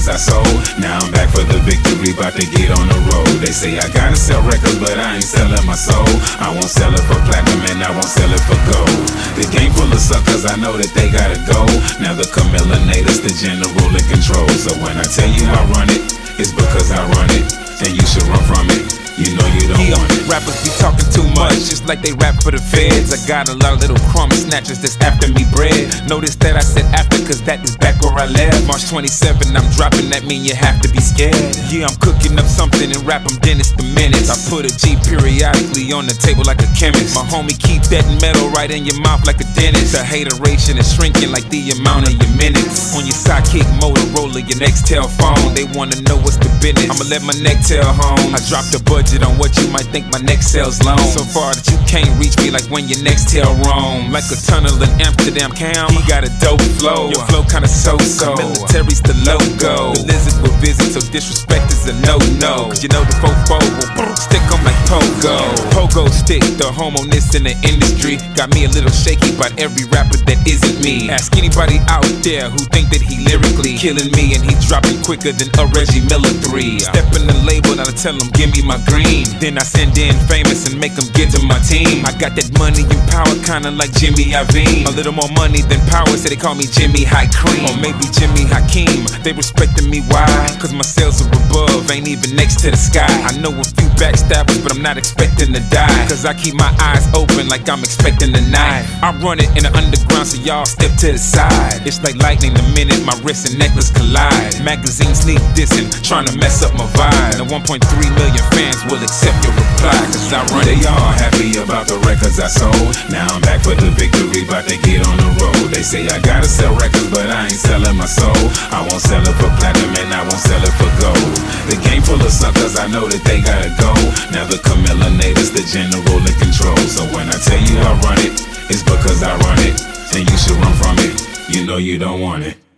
records I sold. Now I'm back for the victory, about to get on the road. They say I gotta sell records, but I ain't selling my soul. I won't sell it for platinum and I won't sell it for gold. The game full of suckers, I know that they gotta go. Now the Chameleonators, the general in control. So when I tell you I run it, it's because I run it, and you should run from it. You know you don't want it. Rappers be talking too much, just like they rap for the feds. I got a lot of little crumb snatchers that's after me bread. Notice that I said after, cause that is back where I left. March 27, I'm dropping, that mean you have to be scared. Yeah, I'm cooking up something and rap, I'm Dennis the Menace. I put a G periodically on the table like a chemist. My homie keep that metal right in your mouth like a dentist. The hateration is shrinking like the amount of your minutes. On your sidekick Motorola, your Nextel phone, they wanna know what's the business. I'ma let my neck tell home. I dropped a budget on what you might think my next sales loan. So far that you can't reach me like when your next tail roam. Like a tunnel in Amsterdam, Cam, he got a dope flow. Your flow kinda so-so, military's the logo. The lizard will visit, so disrespect is a no-no. Cause you know the fofo will stick on like pogo. Pogo stick, the homoness in the industry. Got me a little shaky about every rapper that isn't me. Ask anybody out there who think that he lyrically killing me, and he dropping quicker than a Reggie Miller 3. Step in the label, and I tell him give me my green. Then I send in famous and make them get to my team. I got that money and power kinda like Jimmy Iovine. A little more money than power, so they call me Jimmy High Cream. Or maybe Jimmy Hakeem. They respecting me, why? Cause my sales are above, ain't even next to the sky. I know a few backstabbers, but I'm not expecting to die. Cause I keep my eyes open like I'm expecting a knife. I run it in the underground, so y'all step to the side. It's like lightning the minute my wrist and necklace collide. Magazines sneak dissing, trying to mess up my vibe. And 1.3 million fans will accept your reply, cause I run it. They all happy about the records I sold. Now I'm back for the victory, about to get on the road. They say I gotta sell records, but I ain't selling my soul. I won't sell it for platinum and I won't sell it for gold. The game full of suckers, I know that they gotta go. Now the Chameleonators, the general in control. So when I tell you I run it, it's because I run it, and you should run from it. You know you don't want it.